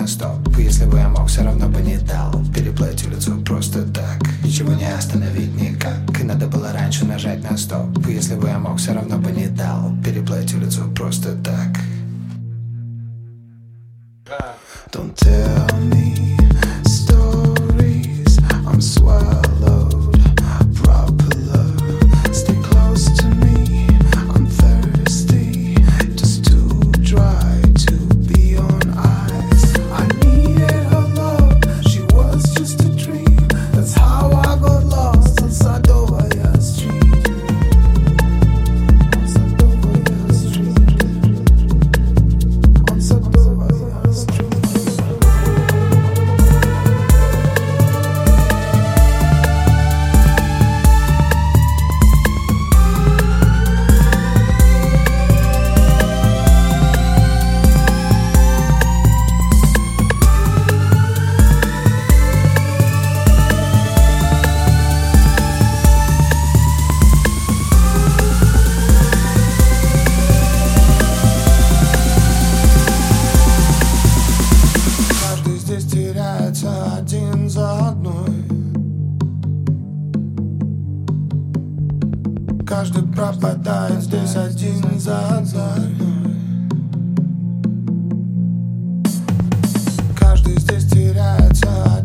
стоп. Если бы я мог, все равно бы не дал переплыть улицу просто так. Ничего не остановить никак. И надо было раньше нажать на стоп. Если бы я мог, все равно бы не дал переплыть улицу просто так. Don't tell me stories, I'm swallowed propeller. Stay close to me, I'm thirsty, just too dry to be on ice. I needed her love, she was just a dream. That's how I got lost on Sadovaya Street. On Sadovaya Street. On Sadovaya Street. Теряется один за одной. Каждый пропадает здесь один за одной. Каждый здесь теряется